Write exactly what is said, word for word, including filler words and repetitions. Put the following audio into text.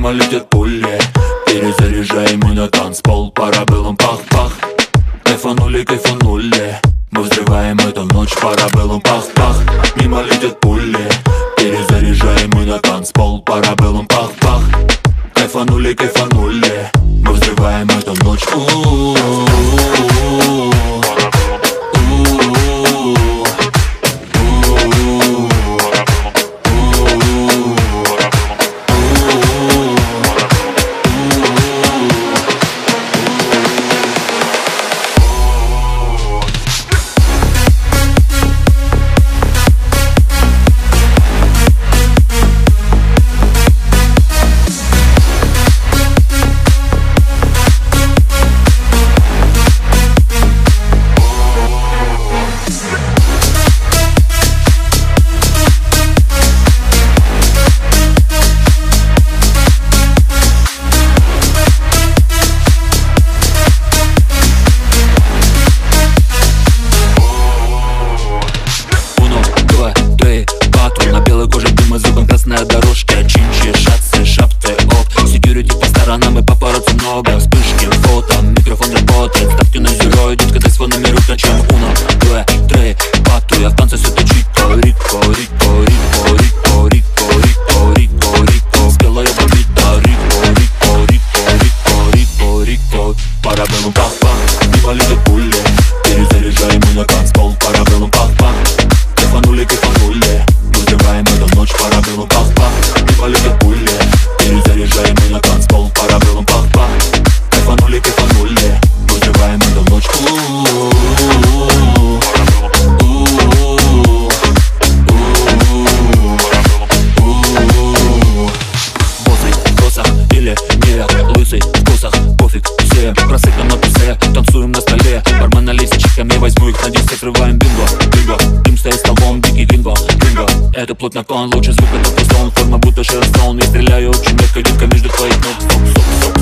Мимо летят пули, перезаряжаем мы на танцпол. Парабеллум пах-пах, кайфанули, кайфанули. Мы взрываем эту ночь, парабеллум пах-пах. Мимо летят пули, перезаряжаем мы на танцпол. Парабеллум пах-пах, кайфанули, кайфанули. Мы взрываем эту ночь. Красная дорожка, чинчи, шатсы, шапты, оп. Секьюрити по сторонам и папарацци много. Вспышки, фото, микрофон работает. Ставьте на зеро, идет, когда с фоном рут на чем. Уно, два, три, пату. Я в танце с этой чико, рико, рико, рико, рико, рико, рико, рико, рико. Спела я бомбита, рико, рико, рико, рико, рико, рико. Парабеллум пах-пах, мимо летят пули, перезаряжаем мы на танцпол. Парабеллум пах-пах, кайфанули, кайфанули. Мы взрываем эту ночь, парабеллум пах-пах. Мимо летят пули, перезаряжаем мы на танцпол. Парабеллум пах-пах, кайфанули, кайфанули. Мы взрываем эту ночь. Босый в косах или нет, лысый в косах, пофиг всем. Просыпаем на тусе, танцуем на столе. Бармен налей с чеками, возьму их на диск, открываем бинго, бинго. Дым стоит столбом, дикий гринго, гринго. Это плоть на кон, лучший звук это пустон. Форма будто шерстон, я стреляю очень метко, детка между твоих ног. Стоп, стоп, стоп.